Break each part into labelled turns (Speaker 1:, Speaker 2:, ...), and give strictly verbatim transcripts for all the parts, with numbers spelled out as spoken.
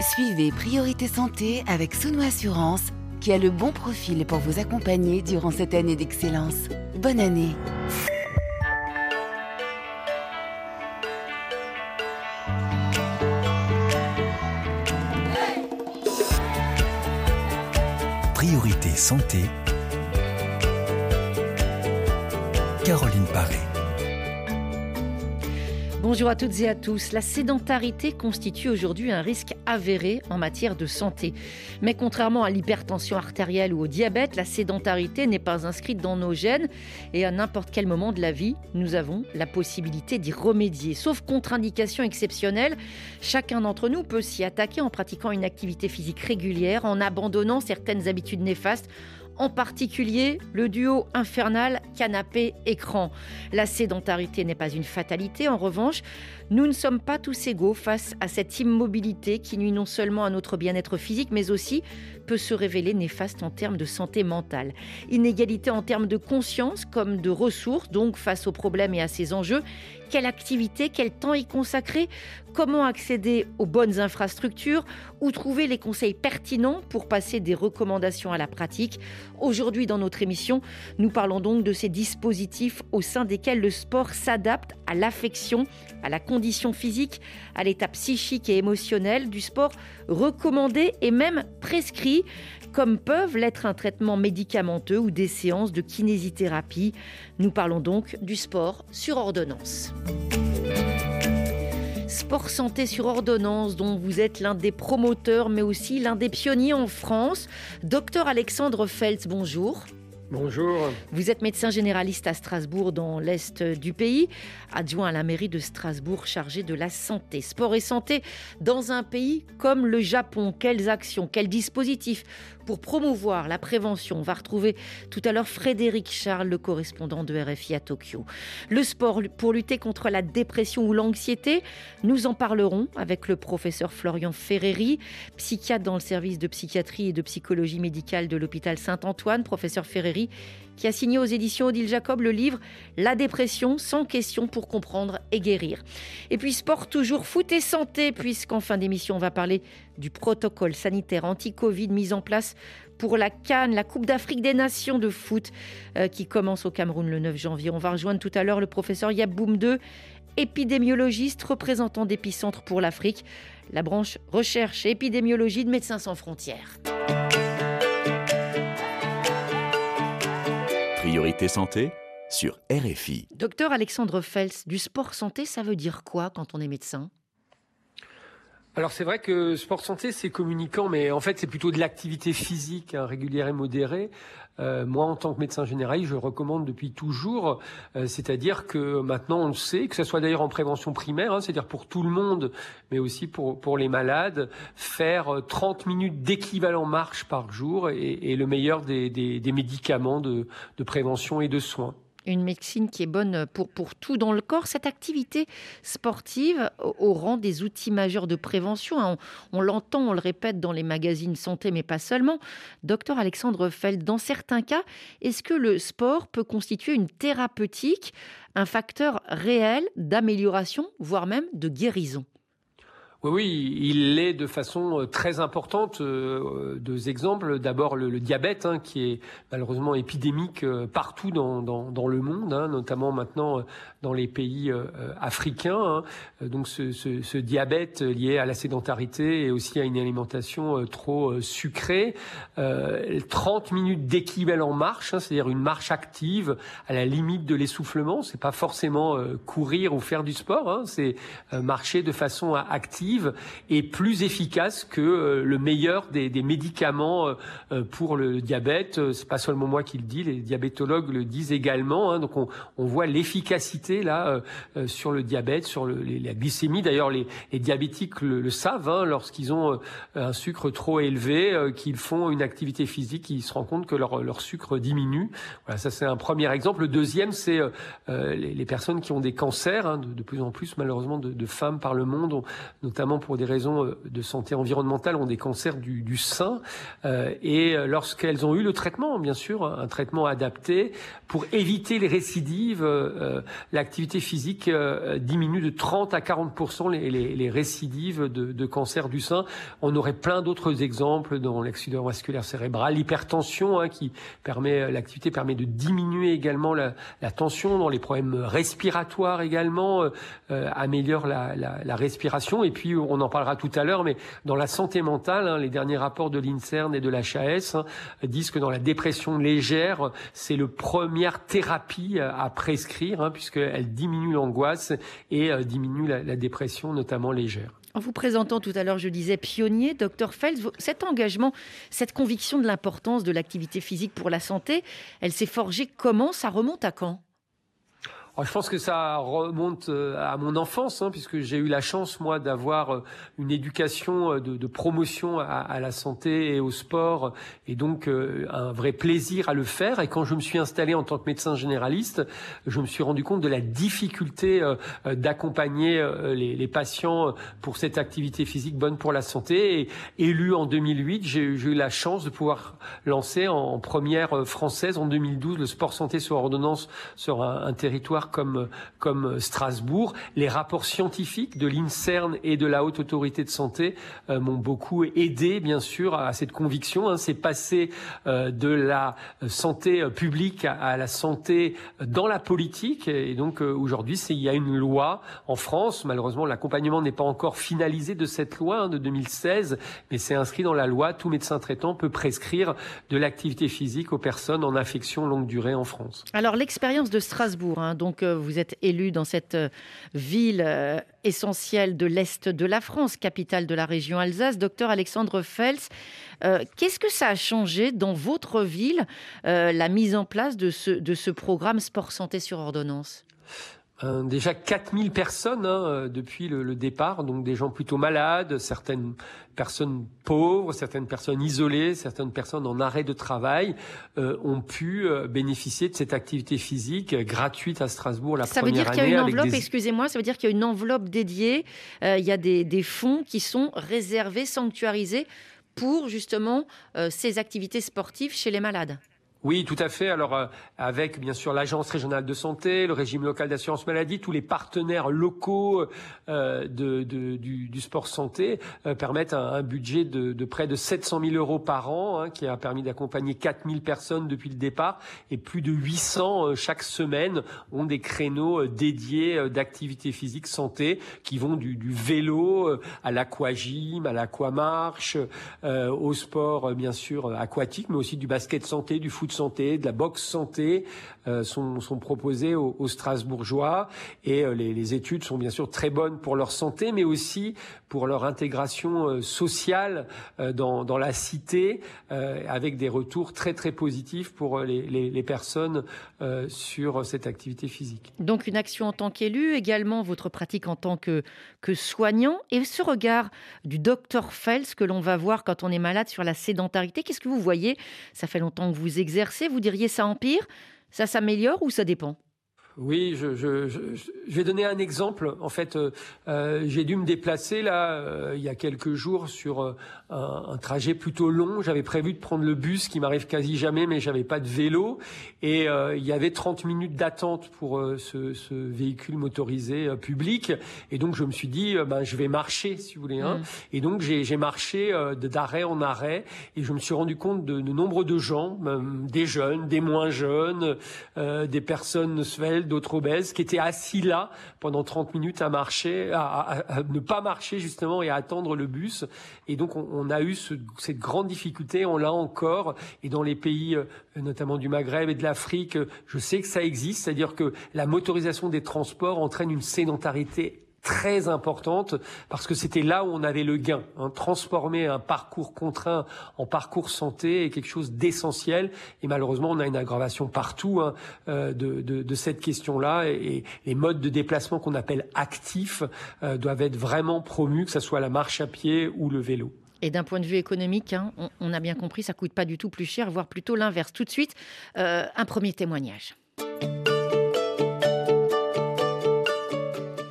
Speaker 1: Suivez Priorité Santé avec Souno Assurance, qui a le bon profil pour vous accompagner durant cette année d'excellence. Bonne année!
Speaker 2: Priorité Santé, Caroline Paré.
Speaker 3: Bonjour à toutes et à tous. La sédentarité constitue aujourd'hui un risque avéré en matière de santé. Mais contrairement à l'hypertension artérielle ou au diabète, la sédentarité n'est pas inscrite dans nos gènes et à n'importe quel moment de la vie, nous avons la possibilité d'y remédier. Sauf contre-indication exceptionnelle, chacun d'entre nous peut s'y attaquer en pratiquant une activité physique régulière, en abandonnant certaines habitudes néfastes, en particulier le duo infernal canapé-écran. La sédentarité n'est pas une fatalité. En revanche, nous ne sommes pas tous égaux face à cette immobilité qui nuit non seulement à notre bien-être physique, mais aussi peut se révéler néfaste en termes de santé mentale. Inégalité en termes de conscience comme de ressources, donc face aux problèmes et à ces enjeux. Quelle activité, quel temps y consacrer? Comment accéder aux bonnes infrastructures? Où trouver les conseils pertinents pour passer des recommandations à la pratique? Aujourd'hui, dans notre émission, nous parlons donc de ces dispositifs au sein desquels le sport s'adapte à l'affection, à la condition physique, à l'état psychique et émotionnel du sport recommandé et même prescrit, comme peuvent l'être un traitement médicamenteux ou des séances de kinésithérapie. Nous parlons donc du sport sur ordonnance. Sport santé sur ordonnance, dont vous êtes l'un des promoteurs, mais aussi l'un des pionniers en France. Docteur Alexandre Feltz, bonjour.
Speaker 4: Bonjour.
Speaker 3: Vous êtes médecin généraliste à Strasbourg, dans l'Est du pays, adjoint à la mairie de Strasbourg, chargé de la santé. Sport et santé dans un pays comme le Japon. Quelles actions, quels dispositifs pour promouvoir la prévention? On va retrouver tout à l'heure Frédéric Charles, le correspondant de R F I à Tokyo. Le sport pour lutter contre la dépression ou l'anxiété, nous en parlerons avec le professeur Florian Ferreri, psychiatre dans le service de psychiatrie et de psychologie médicale de l'hôpital Saint-Antoine. Professeur Ferreri, qui a signé aux éditions Odile Jacob le livre « La dépression sans question pour comprendre et guérir ». Et puis sport toujours, foot et santé, puisqu'en fin d'émission, on va parler du protocole sanitaire anti-Covid mis en place pour la CAN, la Coupe d'Afrique des Nations de foot, euh, qui commence au Cameroun le neuf janvier. On va rejoindre tout à l'heure le professeur Yaboum deux, épidémiologiste, représentant d'Épicentre pour l'Afrique, la branche recherche et épidémiologie de Médecins sans frontières.
Speaker 2: Priorité Santé sur R F I.
Speaker 3: Docteur Alexandre Feltz, du sport santé, ça veut dire quoi quand on est médecin?
Speaker 4: Alors c'est vrai que sport santé c'est communicant, mais en fait c'est plutôt de l'activité physique hein, régulière et modérée. Euh, moi en tant que médecin généraliste, je recommande depuis toujours, euh, c'est-à-dire que maintenant on le sait, que ce soit d'ailleurs en prévention primaire, hein, c'est-à-dire pour tout le monde, mais aussi pour pour les malades, faire trente minutes d'équivalent marche par jour est, est le meilleur des, des, des médicaments de, de prévention et de soins.
Speaker 3: Une médecine qui est bonne pour, pour tout dans le corps. Cette activité sportive au, au rang des outils majeurs de prévention, hein, on, on l'entend, on le répète dans les magazines santé, mais pas seulement. Docteur Alexandre Feltz, dans certains cas, est-ce que le sport peut constituer une thérapeutique, un facteur réel d'amélioration, voire même de guérison?
Speaker 4: Oui, oui, il l'est de façon très importante. Euh, deux exemples. D'abord, le, le diabète, hein, qui est malheureusement épidémique euh, partout dans, dans, dans le monde, hein, notamment maintenant euh, dans les pays euh, africains. Hein. Donc, ce, ce, ce diabète lié à la sédentarité et aussi à une alimentation euh, trop euh, sucrée. Euh, trente minutes d'équivalent marche, hein, c'est-à-dire une marche active à la limite de l'essoufflement. C'est pas forcément euh, courir ou faire du sport, hein, c'est euh, marcher de façon active et plus efficace que euh, le meilleur des, des médicaments euh, pour le diabète. C'est pas seulement moi qui le dis, les diabétologues le disent également. Hein, donc on, on voit l'efficacité là euh, sur le diabète, sur le, les, la glycémie. D'ailleurs, les, les diabétiques le, le savent. Hein, lorsqu'ils ont euh, un sucre trop élevé, euh, qu'ils font une activité physique, ils se rendent compte que leur, leur sucre diminue. Voilà, ça c'est un premier exemple. Le deuxième, c'est euh, les, les personnes qui ont des cancers, hein, de, de plus en plus malheureusement de, de femmes par le monde, ont, notamment notamment pour des raisons de santé environnementale, ont des cancers du, du sein. Euh, et lorsqu'elles ont eu le traitement, bien sûr, un traitement adapté, pour éviter les récidives, euh, l'activité physique euh, diminue de trente à quarante pour cent les, les, les récidives de, de cancer du sein. On aurait plein d'autres exemples dans l'accident vasculaire cérébral, l'hypertension, hein, qui permet, l'activité permet de diminuer également la, la tension, dans les problèmes respiratoires également, euh, améliore la, la, la respiration. Et puis, on en parlera tout à l'heure, mais dans la santé mentale, hein, les derniers rapports de l'INSERM et de l'H A S hein, disent que dans la dépression légère, c'est le première thérapie à prescrire, hein, puisqu'elle diminue l'angoisse et euh, diminue la, la dépression, notamment légère.
Speaker 3: En vous présentant tout à l'heure, je disais pionnier, docteur Feltz, cet engagement, cette conviction de l'importance de l'activité physique pour la santé, elle s'est forgée comment? Ça remonte à quand?
Speaker 4: Alors, je pense que ça remonte à mon enfance, hein, puisque j'ai eu la chance, moi, d'avoir une éducation de, de promotion à, à la santé et au sport, et donc euh, un vrai plaisir à le faire. Et quand je me suis installé en tant que médecin généraliste, je me suis rendu compte de la difficulté euh, d'accompagner euh, les, les patients pour cette activité physique bonne pour la santé. Et élu en deux mille huit, j'ai, j'ai eu la chance de pouvoir lancer en, en première française, en deux mille douze, le sport santé sur ordonnance sur un, un territoire comme comme Strasbourg. Les rapports scientifiques de l'INSERM et de la Haute Autorité de Santé euh, m'ont beaucoup aidé, bien sûr, à cette conviction. Hein. C'est passé euh, de la santé publique à, à la santé dans la politique. Et donc euh, aujourd'hui, c'est, il y a une loi en France. Malheureusement, l'accompagnement n'est pas encore finalisé de cette loi hein, de deux mille seize, mais c'est inscrit dans la loi. Tout médecin traitant peut prescrire de l'activité physique aux personnes en affection longue durée en France.
Speaker 3: Alors l'expérience de Strasbourg, hein, donc Donc, vous êtes élu dans cette ville euh, essentielle de l'Est de la France, capitale de la région Alsace. Docteur Alexandre Feltz, euh, qu'est-ce que ça a changé dans votre ville, euh, la mise en place de ce, de ce programme Sport Santé sur ordonnance ?
Speaker 4: Euh, déjà quatre mille personnes hein, depuis le, le départ, donc des gens plutôt malades, certaines personnes pauvres, certaines personnes isolées, certaines personnes en arrêt de travail euh, ont pu euh, bénéficier de cette activité physique gratuite à Strasbourg la
Speaker 3: ça
Speaker 4: première année.
Speaker 3: Ça veut dire qu'il y a une enveloppe,
Speaker 4: des...
Speaker 3: excusez-moi, ça veut dire qu'il y a une enveloppe dédiée, euh, il y a des, des fonds qui sont réservés, sanctuarisés pour justement euh, ces activités sportives chez les malades.
Speaker 4: Oui, tout à fait. Alors, euh, avec bien sûr l'Agence régionale de santé, le régime local d'assurance maladie, tous les partenaires locaux euh, de, de, du, du sport santé euh, permettent un, un budget de, de près de sept cent mille euros par an, hein, qui a permis d'accompagner quatre mille personnes depuis le départ, et plus de huit cents euh, chaque semaine ont des créneaux euh, dédiés euh, d'activité physique santé qui vont du, du vélo euh, à l'aquagym, à l'aquamarche, euh, au sport euh, bien sûr euh, aquatique, mais aussi du basket santé, du foot santé, de la boxe santé euh, sont, sont proposés aux, aux Strasbourgeois et euh, les, les études sont bien sûr très bonnes pour leur santé, mais aussi pour leur intégration euh, sociale euh, dans, dans la cité, euh, avec des retours très très positifs pour les, les, les personnes euh, sur cette activité physique.
Speaker 3: Donc une action en tant qu'élu, également votre pratique en tant que, que soignant, et ce regard du docteur Feltz que l'on va voir quand on est malade sur la sédentarité. Qu'est-ce que vous voyez ? Ça fait longtemps que vous exercez. Vous diriez ça empire, ça s'améliore ou ça dépend ?
Speaker 4: Oui, je, je, je, je vais donner un exemple. En fait, euh, euh, j'ai dû me déplacer là euh, il y a quelques jours sur euh, un, un trajet plutôt long. J'avais prévu de prendre le bus, qui m'arrive quasi jamais, mais j'avais pas de vélo. Et euh, il y avait trente minutes d'attente pour euh, ce, ce véhicule motorisé euh, public. Et donc je me suis dit, euh, ben je vais marcher, si vous voulez. Hein. Mmh. Et donc j'ai, j'ai marché euh, d'arrêt en arrêt, et je me suis rendu compte de, de nombre de gens, même des jeunes, des moins jeunes, euh, des personnes sveltes, d'autres obèses, qui étaient assis là pendant trente minutes à marcher, à, à, à ne pas marcher justement et à attendre le bus. Et donc on, on a eu ce, cette grande difficulté, on l'a encore. Et dans les pays euh, notamment du Maghreb et de l'Afrique, je sais que ça existe, c'est-à-dire que la motorisation des transports entraîne une sédentarité très importante, parce que c'était là où on avait le gain. Hein. Transformer un parcours contraint en parcours santé est quelque chose d'essentiel, et malheureusement on a une aggravation partout hein, euh, de, de, de cette question-là, et, et les modes de déplacement qu'on appelle actifs euh, doivent être vraiment promus, que ce soit la marche à pied ou le vélo.
Speaker 3: Et d'un point de vue économique, hein, on, on a bien compris, ça ne coûte pas du tout plus cher, voire plutôt l'inverse. Tout de suite, euh, un premier témoignage.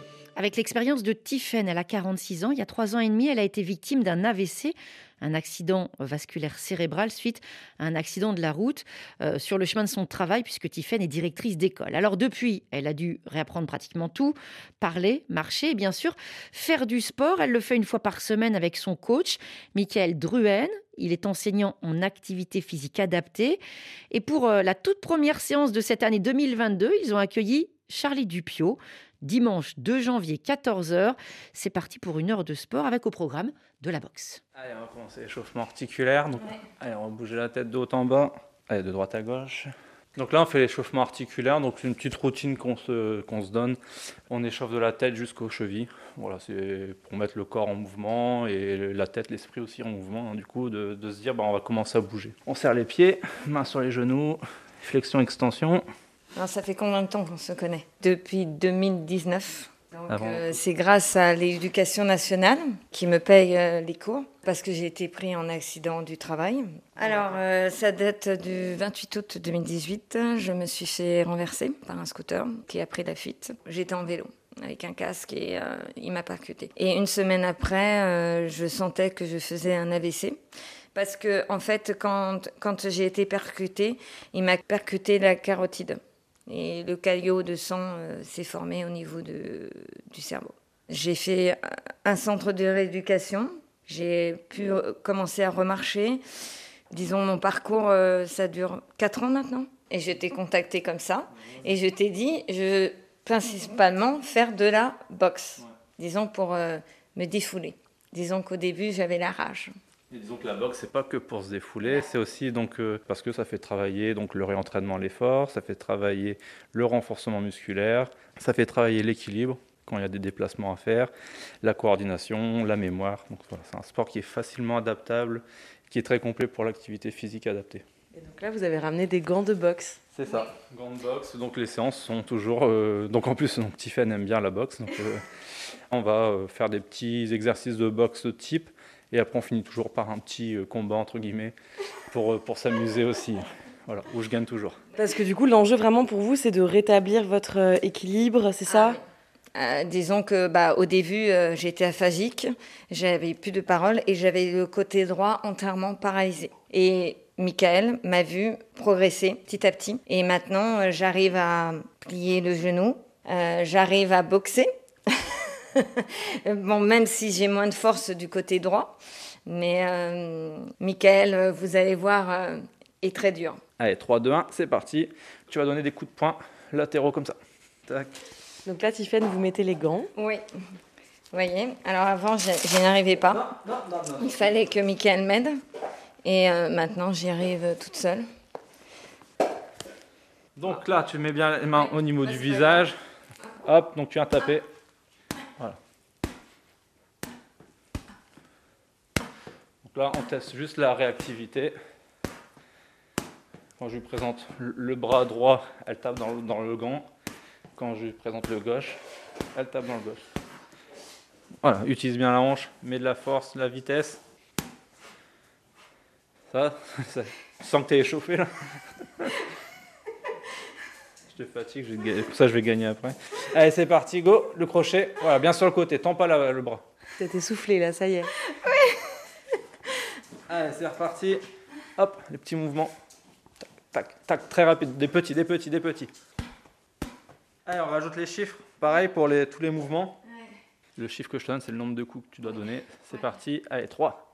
Speaker 3: Avec l'expérience de Tiffaine, elle a quarante-six ans. Il y a trois ans et demi, elle a été victime d'un A V C, un accident vasculaire cérébral suite à un accident de la route euh, sur le chemin de son travail, puisque Tiffaine est directrice d'école. Alors depuis, elle a dû réapprendre pratiquement tout, parler, marcher et bien sûr faire du sport. Elle le fait une fois par semaine avec son coach, Michael Druen. Il est enseignant en activité physique adaptée. Et pour euh, la toute première séance de cette année deux mille vingt-deux, ils ont accueilli Charlie Dupiot. Dimanche deux janvier, quatorze heures. C'est parti pour une heure de sport avec au programme de la boxe.
Speaker 5: Allez, on va commencer l'échauffement articulaire. Donc, ouais. Allez, on va bouger la tête de haut en bas. Allez, de droite à gauche. Donc là, on fait l'échauffement articulaire. Donc c'est une petite routine qu'on se, qu'on se donne. On échauffe de la tête jusqu'aux chevilles. Voilà, c'est pour mettre le corps en mouvement et la tête, l'esprit aussi en mouvement. Hein, du coup, de, de se dire, bah, on va commencer à bouger. On serre les pieds, mains sur les genoux, flexion, extension.
Speaker 6: Alors, ça fait combien de temps qu'on se connaît ? Depuis deux mille dix-neuf. Donc, euh, c'est grâce à l'éducation nationale qui me paye euh, les cours parce que j'ai été pris en accident du travail. Alors, euh, ça date du vingt-huit août deux mille dix-huit. Je me suis fait renverser par un scooter qui a pris la fuite. J'étais en vélo avec un casque et euh, il m'a percuté. Et une semaine après, euh, je sentais que je faisais un A V C. Parce que, en fait, quand, quand j'ai été percutée, il m'a percuté la carotide. Et le caillot de sang euh, s'est formé au niveau de, du cerveau. J'ai fait un centre de rééducation. J'ai pu commencer à remarcher. Disons, mon parcours, euh, ça dure quatre ans maintenant. Et je t'ai contacté comme ça. Et je t'ai dit, je veux principalement faire de la boxe. Disons, pour euh, me défouler. Disons qu'au début, j'avais la rage.
Speaker 5: Et disons que la boxe, c'est pas que pour se défouler, c'est aussi donc euh, parce que ça fait travailler donc le réentraînement, l'effort, ça fait travailler le renforcement musculaire, ça fait travailler l'équilibre quand il y a des déplacements à faire, la coordination, la mémoire. Donc voilà, c'est un sport qui est facilement adaptable, qui est très complet pour l'activité physique adaptée.
Speaker 7: Et donc là, vous avez ramené des gants de boxe.
Speaker 5: C'est ça, gants de boxe. Donc les séances sont toujours. Euh, donc en plus, donc Tiffaine aime bien la boxe, donc euh, on va euh, faire des petits exercices de boxe type. Et après, on finit toujours par un petit combat, entre guillemets, pour, pour s'amuser aussi. Voilà, où je gagne toujours.
Speaker 7: Parce que du coup, l'enjeu vraiment pour vous, c'est de rétablir votre équilibre, c'est ça ?
Speaker 6: euh, Disons que bah, au début, euh, j'étais aphagique, j'avais plus de parole et j'avais le côté droit entièrement paralysé. Et Michael m'a vu progresser petit à petit. Et maintenant, euh, j'arrive à plier le genou, euh, j'arrive à boxer. Bon, même si j'ai moins de force du côté droit, mais euh, Michael, vous allez voir, euh, est très dur.
Speaker 5: Allez, trois, deux, un, c'est parti. Tu vas donner des coups de poing latéraux comme ça. Tac.
Speaker 7: Donc là, Tiffaine, vous mettez les gants.
Speaker 6: Oui. Vous voyez, alors avant, je, je n'y arrivais pas.
Speaker 5: Non, non, non, non.
Speaker 6: Il fallait que Michael m'aide. Et euh, maintenant, j'y arrive toute seule.
Speaker 5: Donc là, tu mets bien les mains au niveau du visage. Hop, donc tu viens taper. Voilà. Donc là, on teste juste la réactivité. Quand je lui présente le bras droit, elle tape dans le, dans le gant. Quand je lui présente le gauche, elle tape dans le gauche. Voilà, utilise bien la hanche, mets de la force, de la vitesse. Ça, ça tu sens que tu es échauffé là. Je te fatigue, je vais, pour ça je vais gagner après. Allez, c'est parti, go, le crochet. Voilà, bien sur le côté, tends pas la, le bras.
Speaker 7: T'es essoufflé là, ça y est.
Speaker 6: Oui.
Speaker 5: Allez, c'est reparti. Hop, les petits mouvements. Tac, tac, tac, très rapide. Des petits, des petits, des petits. Allez, on rajoute les chiffres. Pareil pour les, tous les mouvements. Ouais. Le chiffre que je te donne, c'est le nombre de coups que tu dois donner. C'est ouais. Parti. Allez, trois.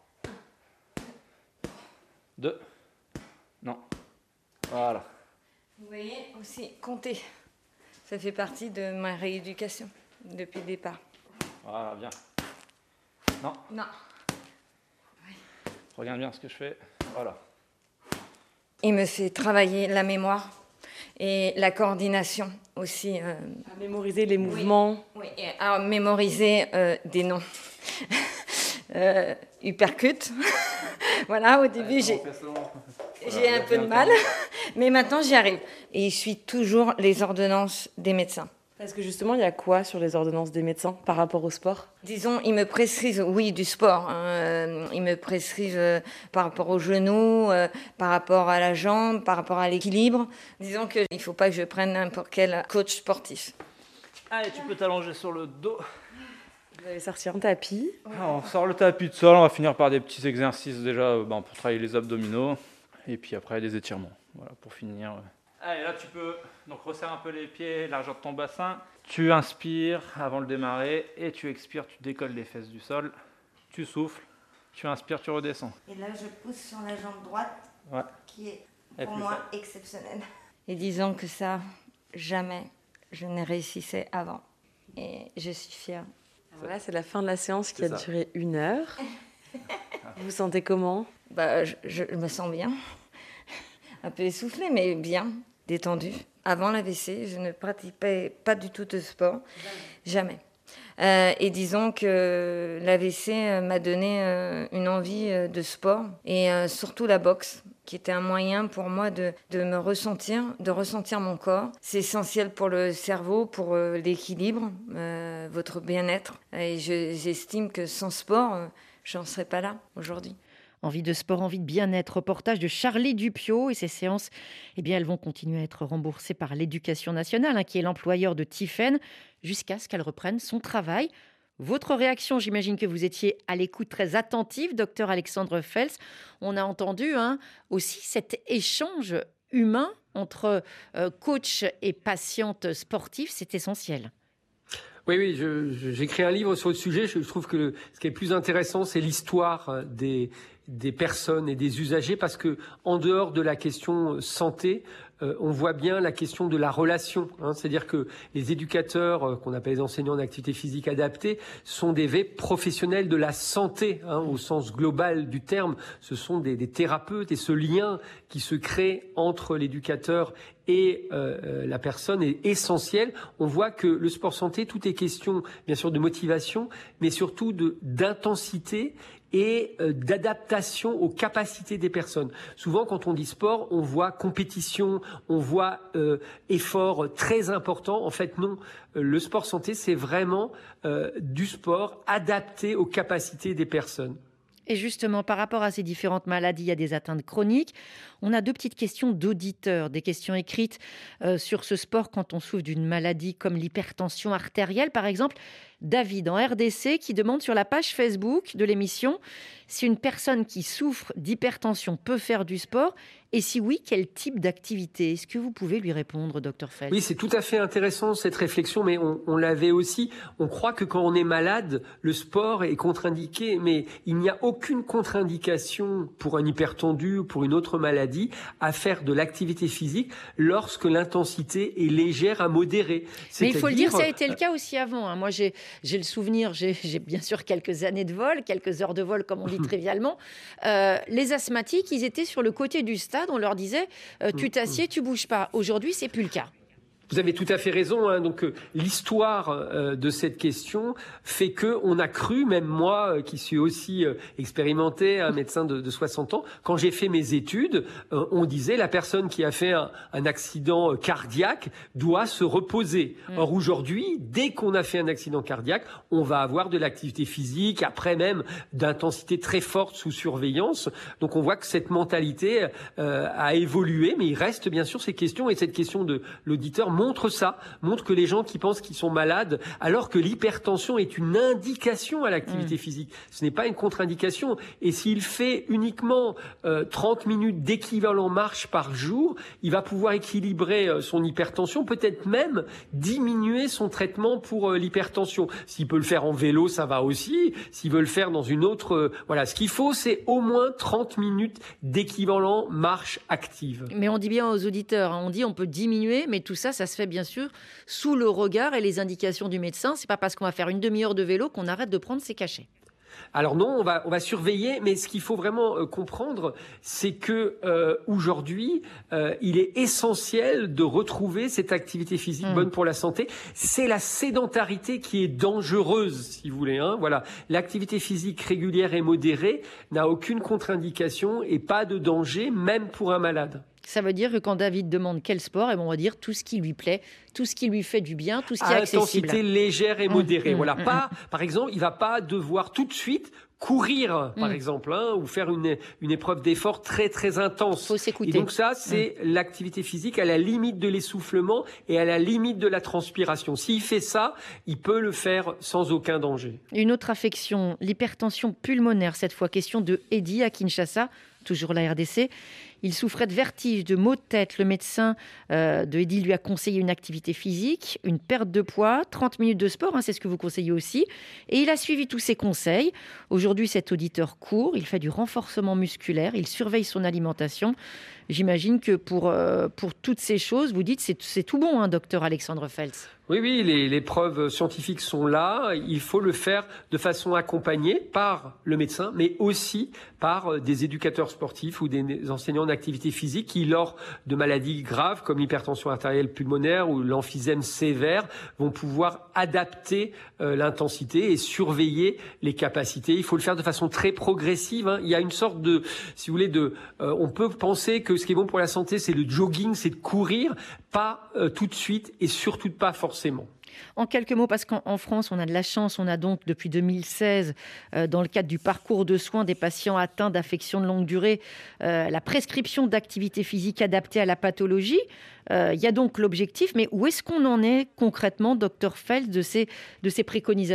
Speaker 5: deux. Non. Voilà.
Speaker 6: Vous voyez aussi, compter. Ça fait partie de ma rééducation depuis le départ.
Speaker 5: Voilà, bien. Non.
Speaker 6: Non.
Speaker 5: Oui. Regarde bien ce que je fais. Voilà.
Speaker 6: Il me fait travailler la mémoire et la coordination aussi. Euh...
Speaker 7: À mémoriser les mouvements.
Speaker 6: Oui, oui. Et à mémoriser euh, des noms. euh, Hypercute. Voilà, au début, j'ai... J'ai un peu de mal, mais maintenant j'y arrive. Et il suit toujours les ordonnances des médecins.
Speaker 7: Parce que justement, il y a quoi sur les ordonnances des médecins par rapport au sport ?
Speaker 6: Disons, ils me prescrivent, oui, du sport. Hein. Ils me prescrivent euh, par rapport au genou, euh, par rapport à la jambe, par rapport à l'équilibre. Disons qu'il ne faut pas que je prenne n'importe quel coach sportif.
Speaker 5: Allez, tu peux t'allonger sur le dos.
Speaker 7: Vous allez sortir un tapis.
Speaker 5: Alors, on sort le tapis de sol, on va finir par des petits exercices déjà ben, pour travailler les abdominaux. Et puis après, des étirements. Voilà, pour finir. Allez, là, tu peux donc resserrer un peu les pieds, largeur de ton bassin. Tu inspires avant le démarrer et tu expires, tu décolles les fesses du sol. Tu souffles, tu inspires, tu redescends.
Speaker 6: Et là, je pousse sur la jambe droite,
Speaker 5: ouais.
Speaker 6: qui est pour moi fort. Exceptionnelle. Et disons que ça, jamais je ne réussissais avant. Et je suis fière.
Speaker 7: Voilà, c'est la fin de la séance qui a duré une heure. Vous vous sentez comment ?
Speaker 6: Bah, je, je me sens bien. Un peu essoufflée, mais bien, détendue. Avant l'A V C, je ne pratiquais pas du tout de sport. Jamais. Euh, et disons que l'A V C m'a donné euh, une envie euh, de sport. Et euh, surtout la boxe, qui était un moyen pour moi de, de me ressentir, de ressentir mon corps. C'est essentiel pour le cerveau, pour euh, l'équilibre, euh, votre bien-être. Et je, j'estime que sans sport, euh, je n'en serais pas là aujourd'hui.
Speaker 3: Envie de sport, envie de bien-être. Reportage de Charlie Dupiot. Et ces séances, eh bien, elles vont continuer à être remboursées par l'Éducation nationale, hein, qui est l'employeur de Tiffaine, jusqu'à ce qu'elle reprenne son travail. Votre réaction, j'imagine que vous étiez à l'écoute très attentive, docteur Alexandre Fels. On a entendu hein, aussi cet échange humain entre euh, coach et patiente sportive. C'est essentiel.
Speaker 4: Oui, oui, je, je, j'écris un livre sur le sujet. Je trouve que le, ce qui est le plus intéressant, c'est l'histoire des, des personnes et des usagers, parce que en dehors de la question santé, euh, on voit bien la question de la relation. Hein, c'est-à-dire que les éducateurs, euh, qu'on appelle les enseignants d'activité physique adaptée, sont des vrais professionnels de la santé, hein, au sens global du terme. Ce sont des, des thérapeutes, et ce lien qui se crée entre l'éducateur et euh, la personne est essentielle. On voit que le sport santé, tout est question, bien sûr, de motivation, mais surtout de d'intensité et euh, d'adaptation aux capacités des personnes. Souvent, quand on dit sport, on voit compétition, on voit euh, effort très important. En fait, non. Le sport santé, c'est vraiment euh, du sport adapté aux capacités des personnes.
Speaker 3: Et justement, par rapport à ces différentes maladies, il y a des atteintes chroniques. On a deux petites questions d'auditeurs, des questions écrites euh, sur ce sport quand on souffre d'une maladie comme l'hypertension artérielle, par exemple. David, en R D C, qui demande sur la page Facebook de l'émission si une personne qui souffre d'hypertension peut faire du sport et si oui, quel type d'activité ? Est-ce que vous pouvez lui répondre, docteur Fels ?
Speaker 4: Oui, c'est tout à fait intéressant cette réflexion, mais on, on l'avait aussi. On croit que quand on est malade, le sport est contre-indiqué, mais il n'y a aucune contre-indication pour un hypertendu ou pour une autre maladie à faire de l'activité physique lorsque l'intensité est légère à modérée.
Speaker 3: Mais il faut le dire, ça a été le cas aussi avant. Hein. Moi, j'ai, j'ai le souvenir, j'ai, j'ai bien sûr quelques années de vol, quelques heures de vol, comme on dit trivialement. Euh, les asthmatiques, ils étaient sur le côté du stade. On leur disait, euh, tu t'assieds, tu bouges pas. Aujourd'hui, c'est plus le cas.
Speaker 4: Vous avez tout à fait raison. Hein. Donc euh, l'histoire euh, de cette question fait que on a cru, même moi euh, qui suis aussi euh, expérimenté, un médecin de, de soixante ans, quand j'ai fait mes études, euh, on disait la personne qui a fait un, un accident cardiaque doit se reposer. Mmh. Or aujourd'hui, dès qu'on a fait un accident cardiaque, on va avoir de l'activité physique, après même d'intensité très forte sous surveillance. Donc on voit que cette mentalité euh, a évolué, mais il reste bien sûr ces questions, et cette question de l'auditeur montre ça, montre que les gens qui pensent qu'ils sont malades, alors que l'hypertension est une indication à l'activité mmh. physique, ce n'est pas une contre-indication. Et s'il fait uniquement euh, trente minutes d'équivalent marche par jour, il va pouvoir équilibrer euh, son hypertension, peut-être même diminuer son traitement pour euh, l'hypertension. S'il peut le faire en vélo, ça va aussi. S'il veut le faire dans une autre... Euh, voilà, ce qu'il faut, c'est au moins trente minutes d'équivalent marche active.
Speaker 3: Mais on dit bien aux auditeurs, hein, on dit on peut diminuer, mais tout ça, ça se fait bien sûr sous le regard et les indications du médecin. C'est pas parce qu'on va faire une demi-heure de vélo qu'on arrête de prendre ses cachets.
Speaker 4: Alors non, on va on va surveiller, mais ce qu'il faut vraiment euh, comprendre, c'est que euh, aujourd'hui, euh, il est essentiel de retrouver cette activité physique mmh. bonne pour la santé. C'est la sédentarité qui est dangereuse, si vous voulez. Hein. Voilà, l'activité physique régulière et modérée n'a aucune contre-indication et pas de danger, même pour un malade.
Speaker 3: Ça veut dire que quand David demande quel sport, eh ben on va dire tout ce qui lui plaît, tout ce qui lui fait du bien, tout ce qui est accessible.
Speaker 4: Intensité légère et modérée.
Speaker 3: Mmh,
Speaker 4: voilà,
Speaker 3: mmh,
Speaker 4: pas, par exemple, il va pas devoir tout de suite courir, par
Speaker 3: mmh.
Speaker 4: exemple, hein, ou faire une, une épreuve d'effort très très intense.
Speaker 3: Faut s'écouter.
Speaker 4: Et donc ça, c'est mmh. l'activité physique à la limite de l'essoufflement et à la limite de la transpiration. S'il fait ça, il peut le faire sans aucun danger.
Speaker 3: Une autre affection, l'hypertension pulmonaire, cette fois question de Eddy à Kinshasa, toujours la R D C. Il souffrait de vertiges, de maux de tête. Le médecin euh, de Eddy lui a conseillé une activité physique, une perte de poids, trente minutes de sport, hein, c'est ce que vous conseillez aussi. Et il a suivi tous ses conseils. Aujourd'hui, cet auditeur court, il fait du renforcement musculaire, il surveille son alimentation. J'imagine que pour, euh, pour toutes ces choses, vous dites c'est, c'est tout bon, hein, docteur Alexandre Feltz.
Speaker 4: Oui, oui, les, les preuves scientifiques sont là. Il faut le faire de façon accompagnée par le médecin, mais aussi par des éducateurs sportifs ou des enseignants d'activité physique qui, lors de maladies graves comme l'hypertension artérielle pulmonaire ou l'emphysème sévère, vont pouvoir adapter euh, l'intensité et surveiller les capacités. Il faut le faire de façon très progressive, hein. Il y a une sorte de, si vous voulez, de, euh, on peut penser que ce qui est bon pour la santé, c'est le jogging, c'est de courir, pas euh, tout de suite et surtout pas forcément.
Speaker 3: En quelques mots, parce qu'en France, on a de la chance, on a donc depuis deux mille seize, euh, dans le cadre du parcours de soins des patients atteints d'affections de longue durée, euh, la prescription d'activité physique adaptée à la pathologie. Euh, il y a donc l'objectif, mais où est-ce qu'on en est concrètement, docteur Feltz, de ces, de ces préconisations ?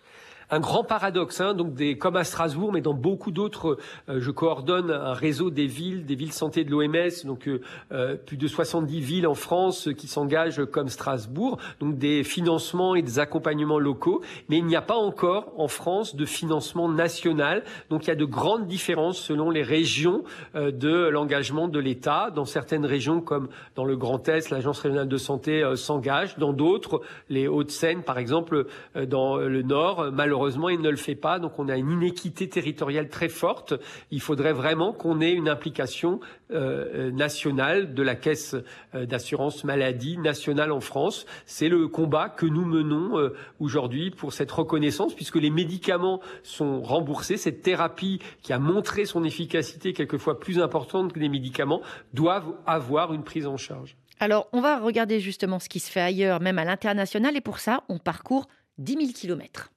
Speaker 4: Un grand paradoxe, hein, donc des, comme à Strasbourg, mais dans beaucoup d'autres, euh, je coordonne un réseau des villes, des villes santé de l'O M S, donc euh, euh, plus de soixante-dix villes en France qui s'engagent comme Strasbourg, donc des financements et des accompagnements locaux, mais il n'y a pas encore en France de financement national, donc il y a de grandes différences selon les régions euh, de l'engagement de l'État. Dans certaines régions, comme dans le Grand Est, l'Agence régionale de santé euh, s'engage, dans d'autres, les Hauts-de-Seine par exemple, euh, dans le Nord, malheureusement, Heureusement, il ne le fait pas, donc on a une inéquité territoriale très forte. Il faudrait vraiment qu'on ait une implication euh, nationale de la caisse d'assurance maladie nationale en France. C'est le combat que nous menons euh, aujourd'hui pour cette reconnaissance, puisque les médicaments sont remboursés. Cette thérapie qui a montré son efficacité quelquefois plus importante que les médicaments doivent avoir une prise en charge.
Speaker 3: Alors, on va regarder justement ce qui se fait ailleurs, même à l'international, et pour ça, on parcourt dix mille kilomètres.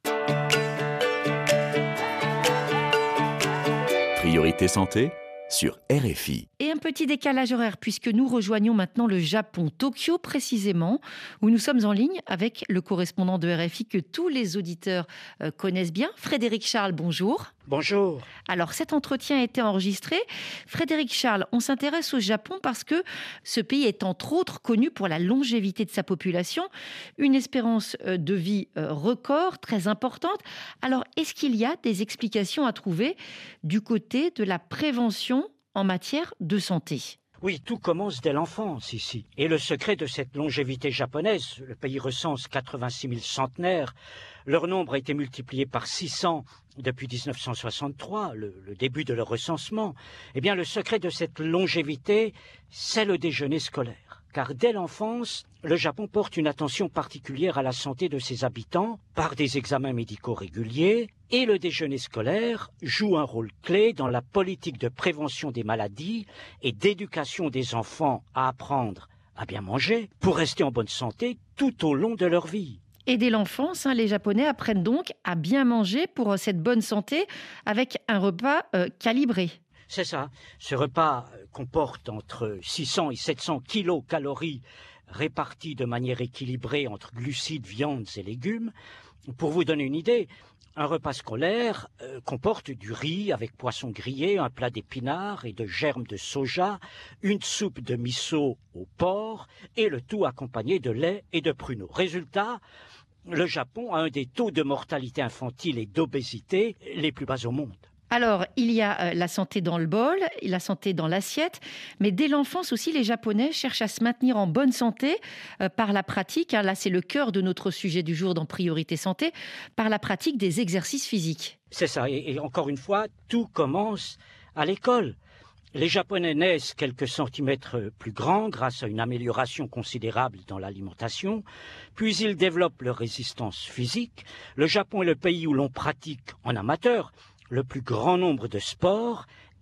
Speaker 2: Priorité santé sur R F I.
Speaker 3: Et un petit décalage horaire puisque nous rejoignons maintenant le Japon, Tokyo précisément, où nous sommes en ligne avec le correspondant de R F I que tous les auditeurs euh, connaissent bien, Frédéric Charles, bonjour.
Speaker 8: Bonjour.
Speaker 3: Alors cet entretien a été enregistré. Frédéric Charles, on s'intéresse au Japon parce que ce pays est entre autres connu pour la longévité de sa population, une espérance de vie record très importante. Alors est-ce qu'il y a des explications à trouver du côté de la prévention en matière de santé ?
Speaker 8: Oui, tout commence dès l'enfance ici. Et le secret de cette longévité japonaise, le pays recense quatre-vingt-six mille centenaires, leur nombre a été multiplié par six cents depuis dix-neuf cent soixante-trois, le, le début de leur recensement. Eh bien, le secret de cette longévité, c'est le déjeuner scolaire. Car dès l'enfance, le Japon porte une attention particulière à la santé de ses habitants par des examens médicaux réguliers, et le déjeuner scolaire joue un rôle clé dans la politique de prévention des maladies et d'éducation des enfants à apprendre à bien manger pour rester en bonne santé tout au long de leur vie.
Speaker 3: Et dès l'enfance, hein, les Japonais apprennent donc à bien manger pour cette bonne santé avec un repas euh, calibré.
Speaker 8: C'est ça. Ce repas comporte entre six cents et sept cents kilocalories réparties de manière équilibrée entre glucides, viandes et légumes. Pour vous donner une idée, un repas scolaire euh, comporte du riz avec poisson grillé, un plat d'épinards et de germes de soja, une soupe de miso au porc et le tout accompagné de lait et de pruneaux. Résultat, le Japon a un des taux de mortalité infantile et d'obésité les plus bas au monde.
Speaker 3: Alors, il y a la santé dans le bol, la santé dans l'assiette, mais dès l'enfance aussi, les Japonais cherchent à se maintenir en bonne santé euh, par la pratique, hein, là c'est le cœur de notre sujet du jour dans Priorité Santé, par la pratique des exercices physiques.
Speaker 8: C'est ça, et, et encore une fois, tout commence à l'école. Les Japonais naissent quelques centimètres plus grands grâce à une amélioration considérable dans l'alimentation, puis ils développent leur résistance physique. Le Japon est le pays où l'on pratique en amateur le plus grand nombre de sports